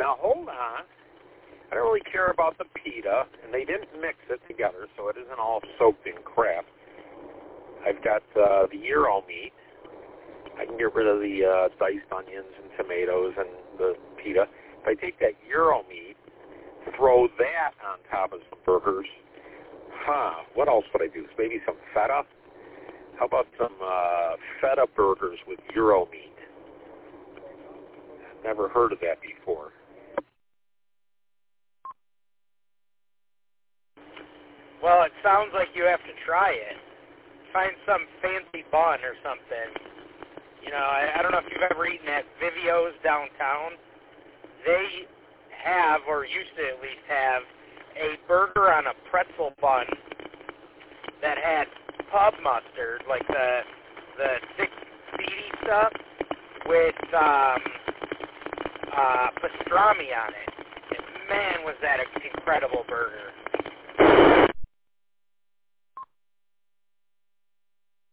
Now, hold on. I don't really care about the pita, and they didn't mix it together, so it isn't all soaked in crap. I've got the gyro meat. I can get rid of the diced onions and tomatoes and the pita. If I take that gyro meat, throw that on top of some burgers, what else would I do? Maybe some feta? How about some feta burgers with gyro meat? I've never heard of that before. Well, it sounds like you have to try it. Find some fancy bun or something. You know, I don't know if you've ever eaten at Vivio's downtown. They have, or used to at least have, a burger on a pretzel bun that had pub mustard, like the thick, seedy stuff, with pastrami on it. And man, was that an incredible burger.